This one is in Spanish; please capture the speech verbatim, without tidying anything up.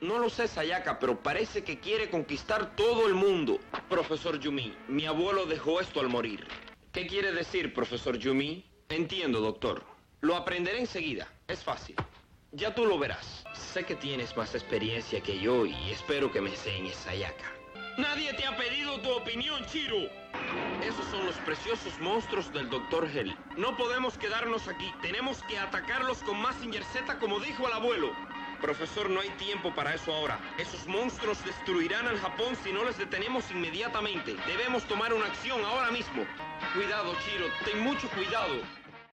No lo sé, Sayaka, pero parece que quiere conquistar todo el mundo. Profesor Yumi, mi abuelo dejó esto al morir. ¿Qué quiere decir, profesor Yumi? Entiendo, doctor. Lo aprenderé enseguida. Es fácil. Ya tú lo verás. Sé que tienes más experiencia que yo y espero que me enseñes, Sayaka. Nadie te ha pedido tu opinión, Chiro. Esos son los preciosos monstruos del doctor Hell. No podemos quedarnos aquí. Tenemos que atacarlos con Mazinger Z como dijo el abuelo. Profesor, no hay tiempo para eso ahora. Esos monstruos destruirán al Japón si no les detenemos inmediatamente. Debemos tomar una acción ahora mismo. Cuidado, Chiro. Ten mucho cuidado.